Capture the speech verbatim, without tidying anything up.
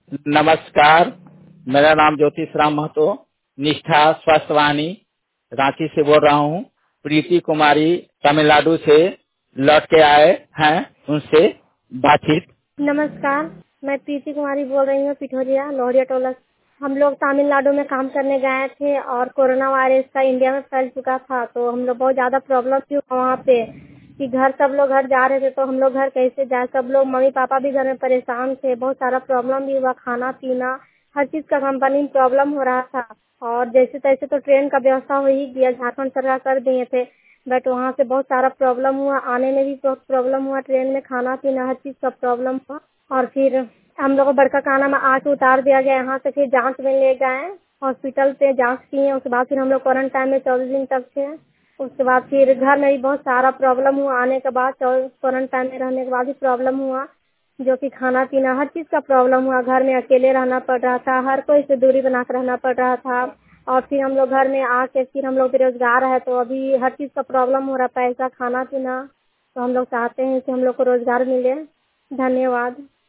नमस्कार, मेरा नाम ज्योतिष राम महतो, निष्ठा स्वास्थ्यवाणी रांची से बोल रहा हूँ। प्रीति कुमारी तमिलनाडु से लौट के आए हैं, उनसे बातचीत। नमस्कार, मैं प्रीति कुमारी बोल रही हूँ, पिठोरिया लोहरिया टोला। हम लोग तमिलनाडु में काम करने गए थे और कोरोना वायरस का इंडिया में फैल चुका था, तो हम लोग बहुत ज्यादा प्रॉब्लम थी वहाँ पे कि घर सब लोग घर जा रहे थे, तो हम लोग घर कैसे जाए। सब लोग मम्मी पापा भी घर में परेशान थे, बहुत सारा प्रॉब्लम भी हुआ, खाना पीना हर चीज का कंपनी में प्रॉब्लम हो रहा था। और जैसे तैसे तो ट्रेन का व्यवस्था हो ही गया, झारखंड सरकार कर दिए थे, बट वहाँ से बहुत सारा प्रॉब्लम हुआ, आने में भी बहुत प्रॉब्लम हुआ, ट्रेन में खाना पीना हर चीज का प्रॉब्लम हुआ। और फिर हम लोग को बड़का काना में आके उतार दिया गया, यहाँ से फिर जांच में ले गए, हॉस्पिटल पे जांच किए। उसके बाद फिर हम लोग क्वारंटाइन में चौबीस दिन तक थे। उसके बाद फिर घर में भी बहुत सारा प्रॉब्लम हुआ, आने के बाद क्वारंटाइन में रहने के बाद भी प्रॉब्लम हुआ, जो कि खाना पीना हर चीज का प्रॉब्लम हुआ। घर में अकेले रहना पड़ रहा था, हर कोई से दूरी बना कर रहना पड़ रहा था। और फिर हम लोग घर में आके फिर हम लोग बेरोजगार है, तो अभी हर चीज का प्रॉब्लम हो रहा है, पैसा खाना पीना। तो हम लोग चाहते हैं कि हम लोग को रोजगार मिले। धन्यवाद।